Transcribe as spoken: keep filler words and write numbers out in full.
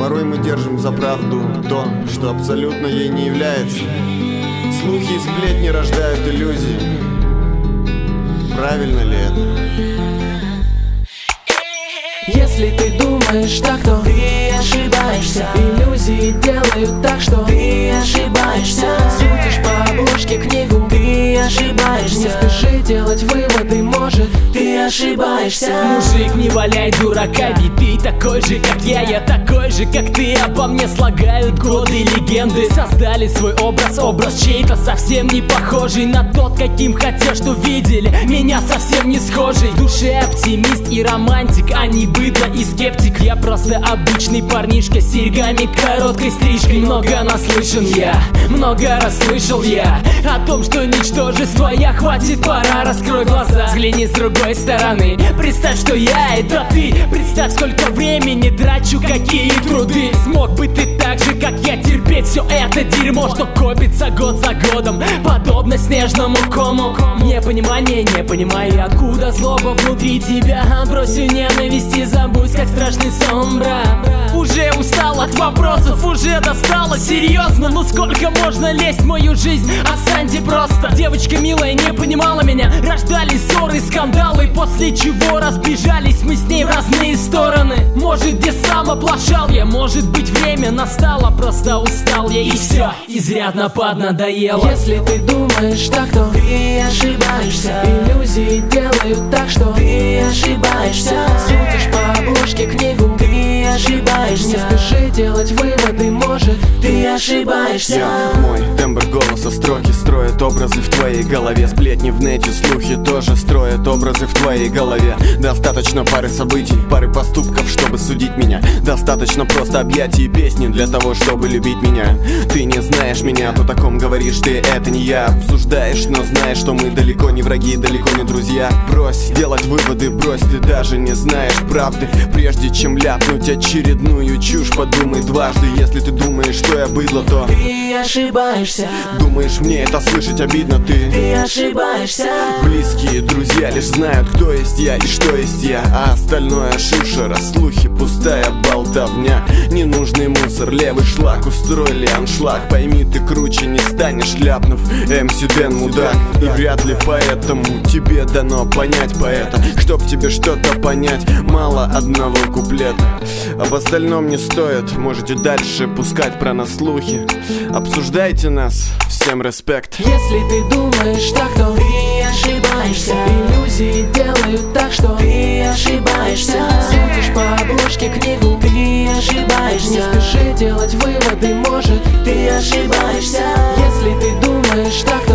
Порой мы держим за правду то, что абсолютно ей не является. Слухи и сплетни рождают иллюзии. Правильно ли это? Если ты думаешь так, то ты ошибаешься. Иллюзии делают так, что ты ошибаешься. Судишь по обложке книгу, ты ошибаешься. Не спеши делать выводы, может, ты ошибаешься. Мужик, не валяй дурака, ведь ты такой же, как я. Я такой же, как ты, обо мне слагают годы легенды. Создали свой образ, образ чей-то совсем не похожий на тот, каким хотел, что видели меня совсем не схожий. В душе оптимист и романтик, а не быдло и скептик. Я просто обычный парнишка с серьгами, короткой стрижкой. Много наслышан я, много раз слышал я о том, что ничтожество я. Хватит, пора, раскрой глаза, взгляни с другой стороны. Представь, что я это ты. Представь, сколько времени трачу, какие труды. Смог бы ты так же, как я, терпеть все это дерьмо, что копится год за годом, подобно снежному кому. Непонимание, не понимаю, откуда злоба внутри тебя. Бросю ненависти, забудь, как страшный сон, брат. Уже устал от вопросов, уже достало. Серьезно, ну сколько можно лезть в мою жизнь? Отстаньте просто. Девочка милая не понимала меня. Рождались ссоры, скандалы, после чего разбежались мы с ней в разные стороны. Может, где сам оплошал я, может быть, время настало, просто устал я и все, изрядно поднадоело. Если ты думаешь так, то ты ошибаешься. Иллюзии делают так, что ты ошибаешься. Судишь по обложке книгу, ты ошибаешься. Не спеши делать выводы, может, ты ошибаешься. Я, мой тембр голоса, строки строят образы в твоей голове. Сплетни в нете, слухи тоже строят образы в твоей голове. Достаточно пары событий, пары поступков, чтобы судить меня. Достаточно просто объятий и песни для того, чтобы любить меня. Ты не знаешь меня, то таком говоришь ты, это не я. Обсуждаешь, но знаешь, что мы далеко не враги, далеко не друзья. Брось делать выводы, брось, ты даже не знаешь правды. Прежде чем ляпнуть очередную чушь, подумай дважды. Если ты думаешь, что я быдло, то ты ошибаешься. Думаешь, мне это слышать обидно, ты Ты ошибаешься. Близкие друзья лишь знают, кто есть я и что есть я. А остальное шушера, слухи, пустая болтовня. Ненужный мусор, левый шлак, устроили аншлаг. Пойми, ты круче не станешь, ляпнув эм си Дэн мудак. И вряд ли поэтому тебе дано понять поэта. Чтоб тебе что-то понять, мало одного куплета. Об остальном не стоит, можете дальше пускать про нас слухи. Обсуждайте нас, всем респект. Если ты думаешь так, то ты ошибаешься. Иллюзии делают так, что ты ошибаешься. Судишь по обложке книгу, ты ошибаешься. Не спеши делать выводы, может, ты ошибаешься. Если ты думаешь так,